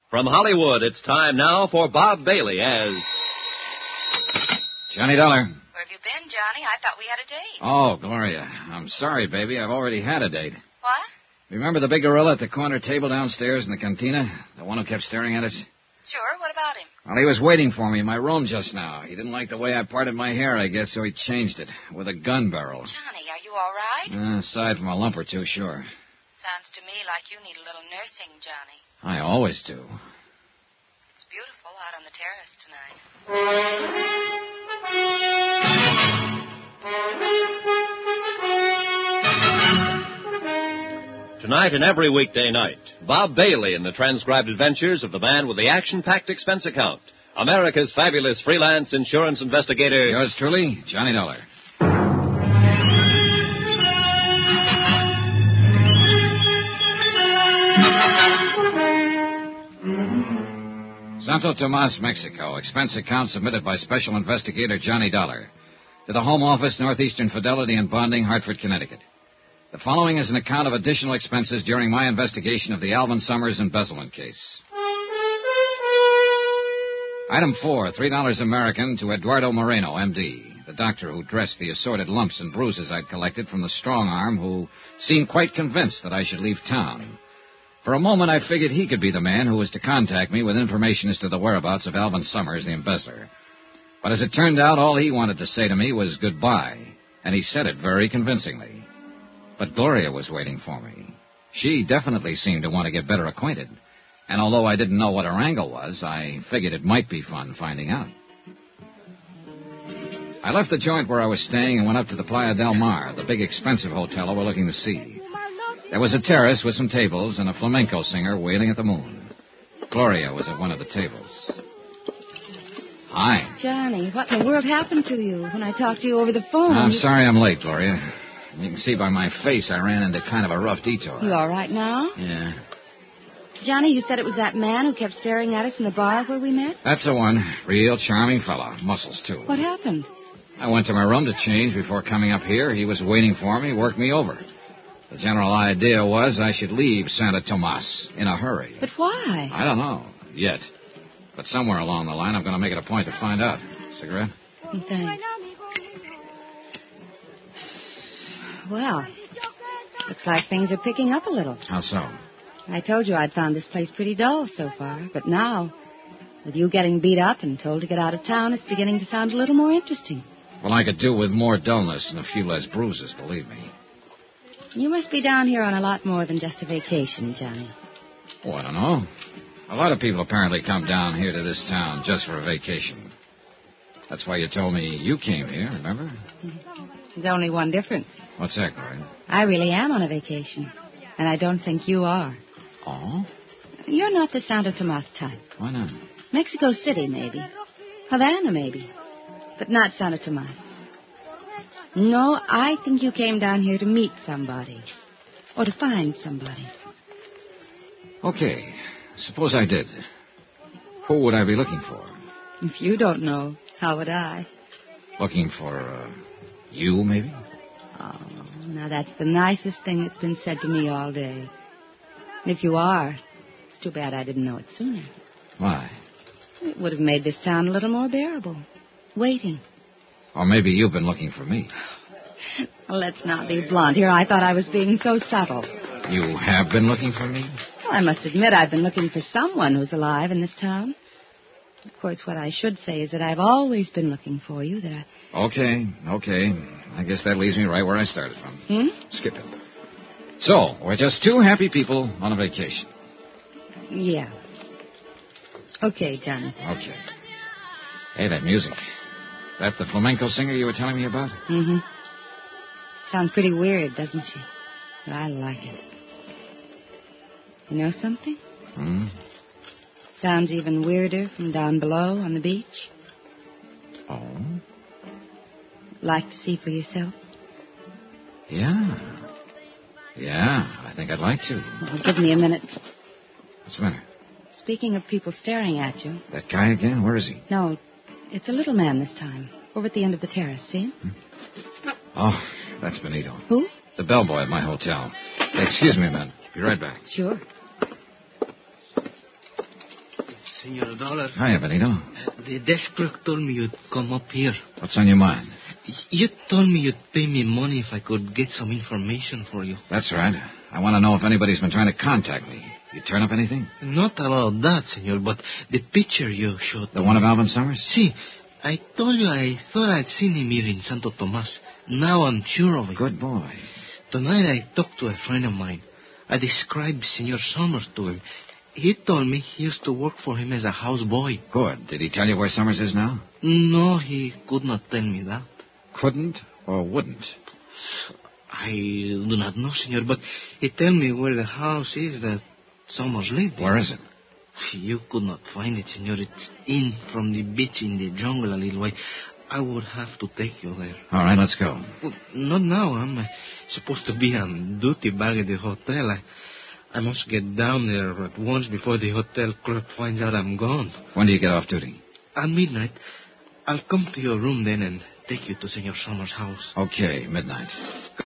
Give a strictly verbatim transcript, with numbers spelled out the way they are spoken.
From Hollywood, it's time now for Bob Bailey as... Johnny Dollar. Where have you been, Johnny? I thought we had a date. Oh, Gloria. I'm sorry, baby. I've already had a date. What? Remember the big gorilla at the corner table downstairs in the cantina? The one who kept staring at us? Sure. What about him? Well, he was waiting for me in my room just now. He didn't like the way I parted my hair, I guess, so he changed it with a gun barrel. Johnny, are you all right? Uh, aside from a lump or two, sure. Sounds to me like you need a little nursing, Johnny. I always do. It's beautiful out on the terrace tonight. Tonight and every weekday night, Bob Bailey in the transcribed adventures of the man with the action-packed expense account, America's fabulous freelance insurance investigator... Yours truly, Johnny Dollar. Santo Tomas, Mexico. Expense account submitted by Special Investigator Johnny Dollar. To the Home Office, Northeastern Fidelity and Bonding, Hartford, Connecticut. The following is an account of additional expenses during my investigation of the Alvin Summers embezzlement case. Item four, three dollars American to Eduardo Moreno, M D, the doctor who dressed the assorted lumps and bruises I'd collected from the strong arm who seemed quite convinced that I should leave town. For a moment, I figured he could be the man who was to contact me with information as to the whereabouts of Alvin Summers, the embezzler. But as it turned out, all he wanted to say to me was goodbye, and he said it very convincingly. But Gloria was waiting for me. She definitely seemed to want to get better acquainted. And although I didn't know what her angle was, I figured it might be fun finding out. I left the joint where I was staying and went up to the Playa del Mar, the big expensive hotel overlooking the sea. There was a terrace with some tables and a flamenco singer wailing at the moon. Gloria was at one of the tables. Hi. Johnny, what in the world happened to you when I talked to you over the phone? I'm you... sorry I'm late, Gloria. You can see by my face I ran into kind of a rough detour. You all right now? Yeah. Johnny, you said it was that man who kept staring at us in the bar where we met? That's the one. Real charming fellow. Muscles, too. What happened? I went to my room to change before coming up here. He was waiting for me, worked me over. The general idea was I should leave Santo Tomas in a hurry. But why? I don't know, yet. But somewhere along the line, I'm going to make it a point to find out. Cigarette? Thanks. Well, looks like things are picking up a little. How so? I told you I'd found this place pretty dull so far, but now, with you getting beat up and told to get out of town, it's beginning to sound a little more interesting. Well, I could do with more dullness and a few less bruises, believe me. You must be down here on a lot more than just a vacation, Johnny. Oh, I don't know. A lot of people apparently come down here to this town just for a vacation. That's why you told me you came here, remember? There's only one difference. What's that, Gloria? I really am on a vacation, and I don't think you are. Oh? You're not the Santo Tomas type. Why not? Mexico City, maybe. Havana, maybe. But not Santo Tomas. No, I think you came down here to meet somebody. Or to find somebody. Okay. Suppose I did. Who would I be looking for? If you don't know, how would I? Looking for, uh, you, maybe? Oh, now that's the nicest thing that's been said to me all day. And if you are, it's too bad I didn't know it sooner. Why? It would have made this town a little more bearable. Waiting. Or maybe you've been looking for me. Well, let's not be blunt here. I thought I was being so subtle. You have been looking for me? Well, I must admit I've been looking for someone who's alive in this town. Of course, what I should say is that I've always been looking for you, that I... Okay, okay. I guess that leaves me right where I started from. Hmm? Skip it. So, we're just two happy people on a vacation. Yeah. Okay, Johnny. Okay. Hey, that music. That the flamenco singer you were telling me about? Mm-hmm. Sounds pretty weird, doesn't she? But I like it. You know something? Hmm? Sounds even weirder from down below on the beach. Oh? Like to see for yourself? Yeah. Yeah, I think I'd like to. Well, give me a minute. What's the matter? Speaking of people staring at you... That guy again? Where is he? No, it's a little man this time. Over at the end of the terrace, see him? Hmm? Oh, that's Benito. Who? The bellboy at my hotel. Excuse me, man. Be right back. Sure. Senor Dollar. Hiya, Benito. The desk clerk told me you'd come up here. What's on your mind? You told me you'd pay me money if I could get some information for you. That's right. I want to know if anybody's been trying to contact me. You turn up anything? Not about that, senor, but the picture you showed. The one of Alvin Summers? See, I told you I thought I'd seen him here in Santo Tomas. Now I'm sure of it. Good boy. Tonight I talked to a friend of mine. I described Senor Summers to him. He told me he used to work for him as a houseboy. Good. Did he tell you where Summers is now? No, he could not tell me that. Couldn't or wouldn't? I do not know, senor, but he told me where the house is that Summers lived in. Where is it? You could not find it, senor. It's in from the beach in the jungle a little way. I would have to take you there. All right, let's go. Well, not now. I'm uh, supposed to be on duty back at the hotel. I, I must get down there at once before the hotel clerk finds out I'm gone. When do you get off duty? At midnight. I'll come to your room then and take you to Senor Summers' house. Okay, midnight.